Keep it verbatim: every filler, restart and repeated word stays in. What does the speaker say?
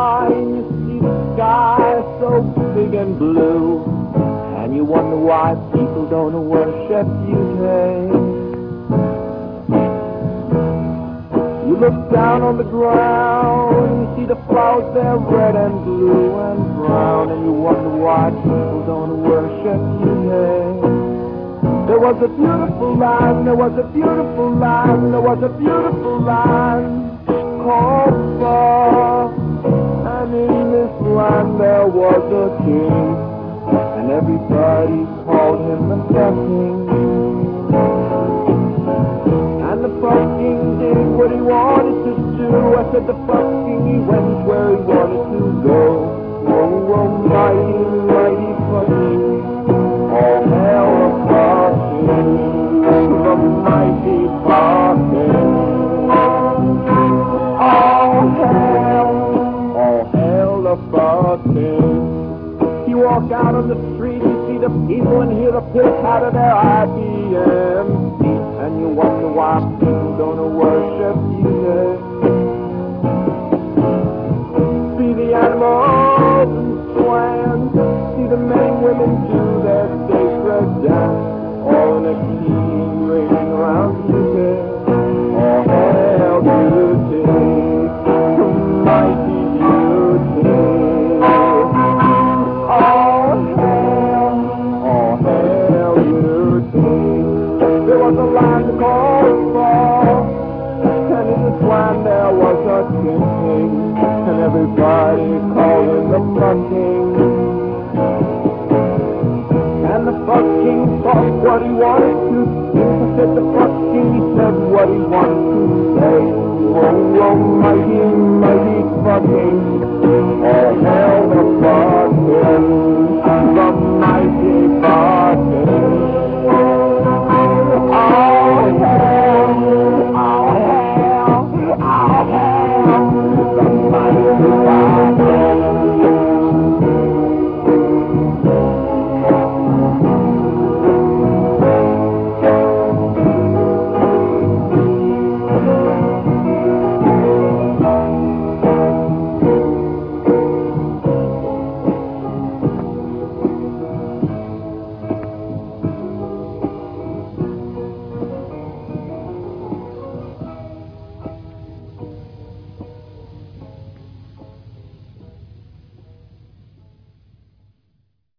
and you see the sky so big and blue, and you wonder why people don't worship you today. You look down on the ground, you see the flowers there red and blue and brown, and you wonder why people don't worship you today. There was a beautiful land, there was a beautiful land, there was a beautiful land called Far. And in this land there was a king, and everybody called him the Fuck King. And the Fuck King did what he wanted to do. I said the Fuck King, he went where he wanted to go. Oh, oh, mighty, mighty Fuck King. All hail the Fuck King, the mighty Fuck King. All hail, all hail the Fuck King. You walk out on the street, you see the people and hear the pitter-patter of their I B M seats, and you wonder why people don't worship you there. See the animals and swans, see the men and women do their sacred dance, all in a key ring around you there. All hail beauty, mighty beauty. All hail, all hail beauty. There was a land called Far, and in this land there was a king, and everybody called him the Fuck King. And the Fuck King thought what he wanted to do. I said the Fuck King, he said what he wanted to say. Oh, oh, mighty, mighty Fuck King.